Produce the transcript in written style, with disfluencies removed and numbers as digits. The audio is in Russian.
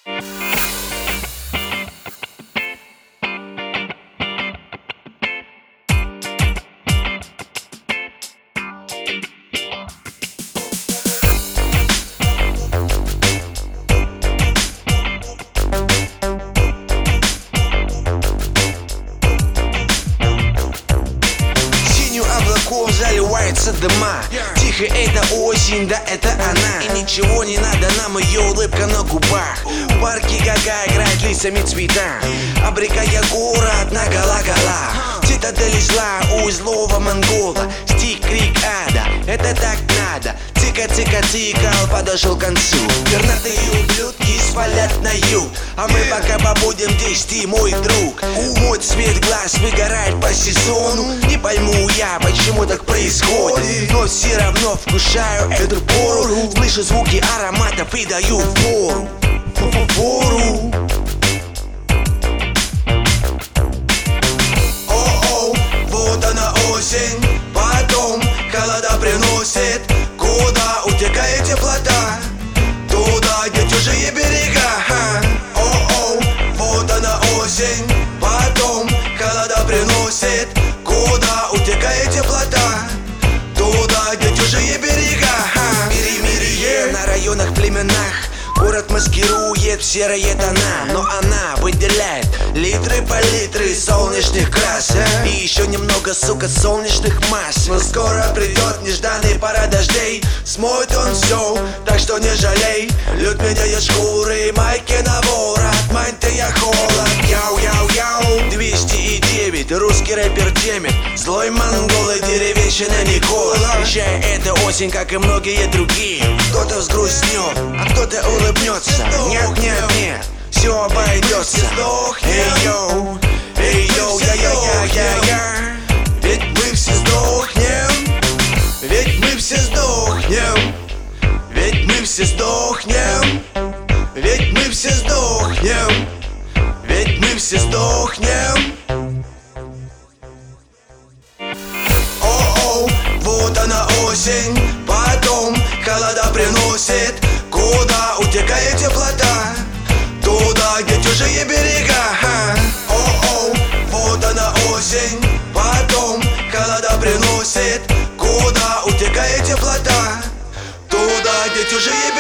Заливается дыма. Тихо, это осень, да это она. И ничего не надо нам, ее улыбка на губах. В парке Гага играет лицами цвета, обрекая город на гола-гола. Цитадель зла у злого монгола. Стих, крик ада, это так надо. Цика-цика-цикл подошел к концу. Пернатые ублюдки свалят на юг, а мы пока побудем здесь, ты мой друг. Мой цвет глаз выгорает по сезону. Не пойму я, почему так происходит, но все равно вкушаю эту пору. Слышу звуки ароматов и даю фору. О-о, вот она осень, потом холода приносит. Куда утекает теплота? Туда, где чужие берега. О-о, вот она осень, потом холода приносит. Куда утекает теплота? Туда, где чужие берега. Перемирие на районах, племенах. Город маскирует в серые тона, но она выделяет литры по литры солнечных красок. И еще немного, сука, солнечных масс. Но скоро придет нежданный пора дождей. Смоет он все, так что не жалей. Люд меняет шкуры, майки на ворот, мантия холод. Яу-яу-яу, 209, русский рэпер Демет. Злой монгол и деревенщина Никола. Встречая эту осень, как и многие другие. Кто-то взгрустнет, а кто-то улыбнется. Нет, нет, нет, все обойдется. Эй-йоу, эй-йоу, я-я-я-я-я. Ведь мы все сдохнем. Ведь мы все сдохнем. Ведь мы все сдохнем. Ведь мы все сдохнем. Ведь мы все сдохнем. О-о, вот она осень, потом холода приносит. Куда утекает теплота? Туда, где чужие берега. О-о, вот она осень, потом холода приносит. Куда утекает теплота? Туда, где чужие берега.